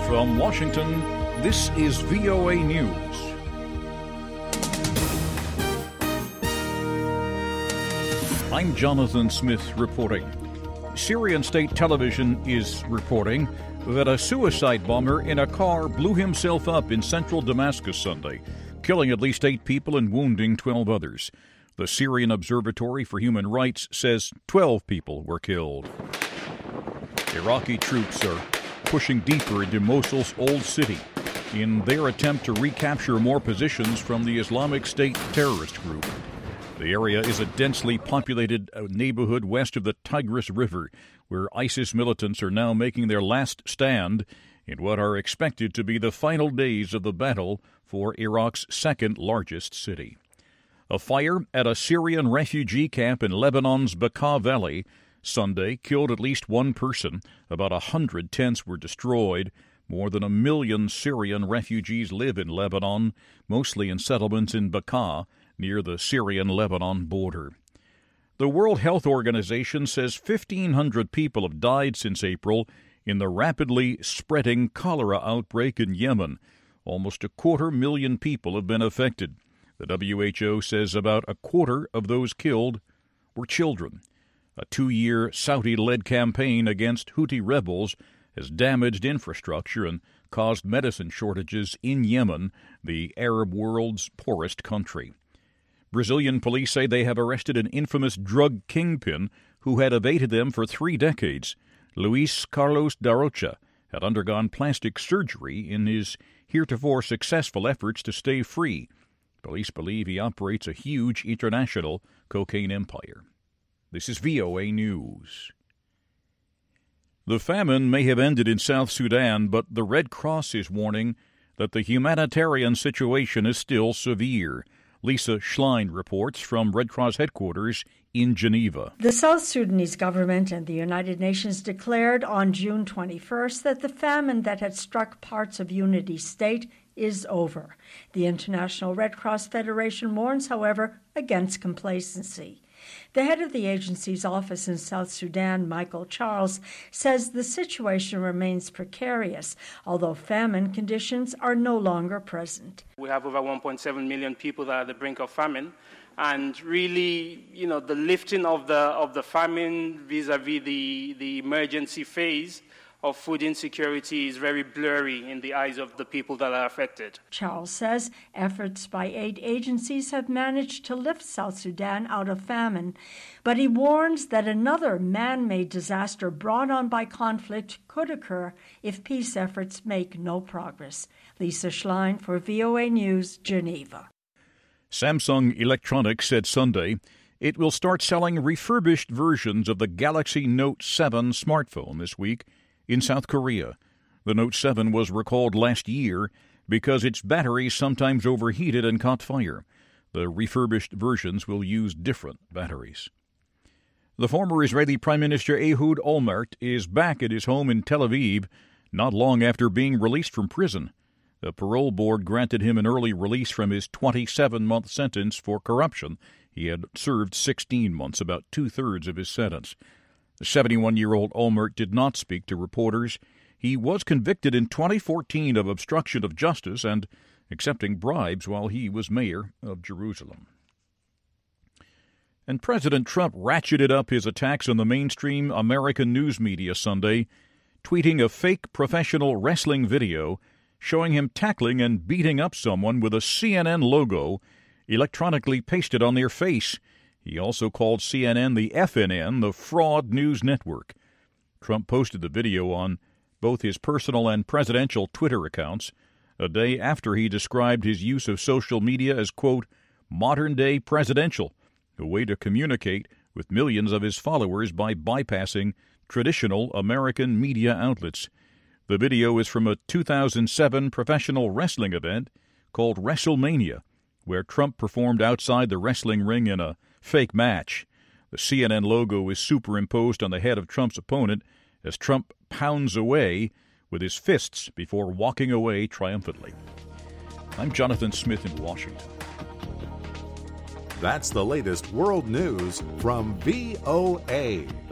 From Washington, this is VOA News. I'm Jonathan Smith reporting. Syrian state television is reporting that a suicide bomber in a car blew himself up in central Damascus Sunday, killing at least 8 people and wounding 12 others. The Syrian Observatory for Human Rights says 12 people were killed. Iraqi troops are pushing deeper into Mosul's old city in their attempt to recapture more positions from the Islamic State terrorist group. The area is a densely populated neighborhood west of the Tigris River, where ISIS militants are now making their last stand in what are expected to be the final days of the battle for Iraq's second largest city. A fire at a Syrian refugee camp in Lebanon's Bekaa Valley Sunday killed at least one person. About 100 tents were destroyed. More than 1 million Syrian refugees live in Lebanon, mostly in settlements in Bekaa, near the Syrian-Lebanon border. The World Health Organization says 1,500 people have died since April in the rapidly spreading cholera outbreak in Yemen. Almost 250,000 people have been affected. The WHO says about a quarter of those killed were children. A 2-year Saudi-led campaign against Houthi rebels has damaged infrastructure and caused medicine shortages in Yemen, the Arab world's poorest country. Brazilian police say they have arrested an infamous drug kingpin who had evaded them for 3 decades. Luis Carlos da Rocha had undergone plastic surgery in his heretofore successful efforts to stay free. Police believe he operates a huge international cocaine empire. This is VOA News. The famine may have ended in South Sudan, but the Red Cross is warning that the humanitarian situation is still severe. Lisa Schlein reports from Red Cross headquarters in Geneva. The South Sudanese government and the United Nations declared on June 21st that the famine that had struck parts of Unity State is over. The International Red Cross Federation warns, however, against complacency. The head of the agency's office in South Sudan, Michael Charles, says the situation remains precarious, although famine conditions are no longer present. We have over 1.7 million people that are at the brink of famine. And really, the lifting of the famine vis-a-vis the emergency phase of food insecurity is very blurry in the eyes of the people that are affected. Charles says efforts by aid agencies have managed to lift South Sudan out of famine, but he warns that another man-made disaster brought on by conflict could occur if peace efforts make no progress. Lisa Schlein for VOA News, Geneva. Samsung Electronics said Sunday it will start selling refurbished versions of the Galaxy Note 7 smartphone this week in South Korea. The Note 7 was recalled last year because its batteries sometimes overheated and caught fire. The refurbished versions will use different batteries. The former Israeli Prime Minister Ehud Olmert is back at his home in Tel Aviv not long after being released from prison. The parole board granted him an early release from his 27-month sentence for corruption. He had served 16 months, about 2/3 of his sentence. The 71-year-old Olmert did not speak to reporters. He was convicted in 2014 of obstruction of justice and accepting bribes while he was mayor of Jerusalem. And President Trump ratcheted up his attacks on the mainstream American news media Sunday, tweeting a fake professional wrestling video showing him tackling and beating up someone with a CNN logo electronically pasted on their face. He also called CNN the FNN, the fraud news network. Trump posted the video on both his personal and presidential Twitter accounts a day after he described his use of social media as, quote, modern-day presidential, a way to communicate with millions of his followers by bypassing traditional American media outlets. The video is from a 2007 professional wrestling event called WrestleMania, where Trump performed outside the wrestling ring in a fake match. The CNN logo is superimposed on the head of Trump's opponent as Trump pounds away with his fists before walking away triumphantly. I'm Jonathan Smith in Washington. That's the latest world news from VOA.